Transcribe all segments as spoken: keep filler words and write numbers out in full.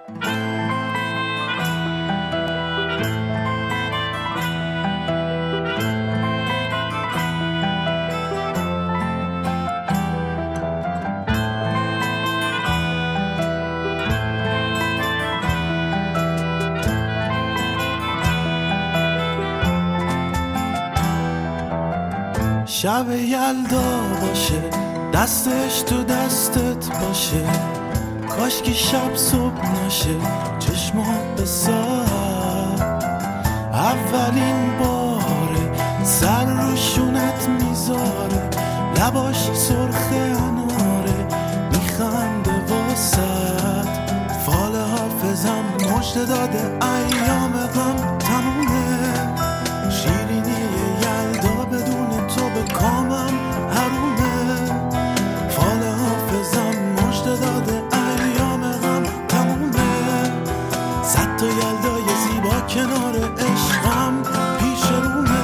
شب یلدا باشه، دستش تو دستت باشه، کاش که شب صبح نشه، چشمات به ساعت اولین باره سر رو شونت میذاره، لباش سرخ اناره میخنده واسد، فال حافظم مژده داده ایام غم تمومه، شیرینی یلدا بدون تو به کامم حرومه، فال حافظم مژده داده ایام غم تمومه، صد تا یلدای زیبا کنار عشقم پیش رومه.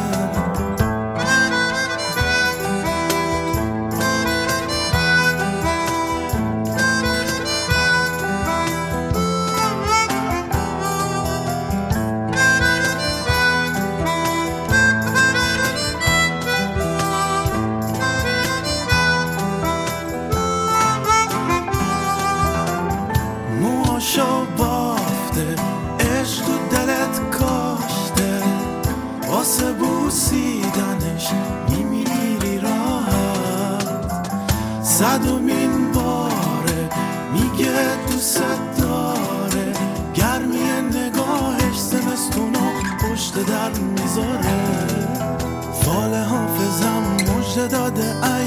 موهاشو بافته، عشق تو دلت کاشته، واسه بوسیدنش میمیری راحت، صدومین باره میگه دوست داره، گرمی نگاهش زمستونو پشت در میذاره، فال حافظم مژده داده